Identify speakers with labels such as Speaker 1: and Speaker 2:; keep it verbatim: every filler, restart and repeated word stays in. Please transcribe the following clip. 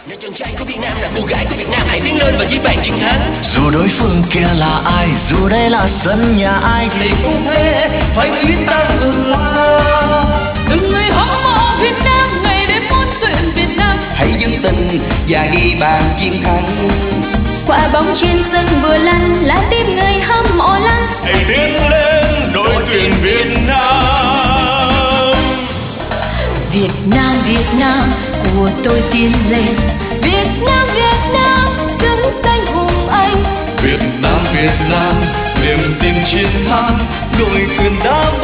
Speaker 1: Nếu chàng trai của Việt Nam là cô gái của Việt Nam, hãy tiến lên và với bàn chiến thắng.
Speaker 2: Dù đối phương kia là ai, dù đây là sân nhà ai,
Speaker 1: thì cũng thế, phải quyết tâm vượt qua.
Speaker 3: Từng người hâm mộ Việt Nam, ngày đêm muốn tuyển Việt Nam,
Speaker 1: hãy giữ tình và ghi bàn chiến thắng.
Speaker 3: Quả bóng trên sân vừa lăn là tim người hâm mộ lăn.
Speaker 4: Hãy tiến lên đội tuyển Việt Nam.
Speaker 3: Việt Nam, Việt Nam của tôi tiến lên. Việt Nam, Việt Nam xứng danh hùng anh.
Speaker 4: Việt Nam, Việt Nam niềm tin chiến thắng, đội tuyển đã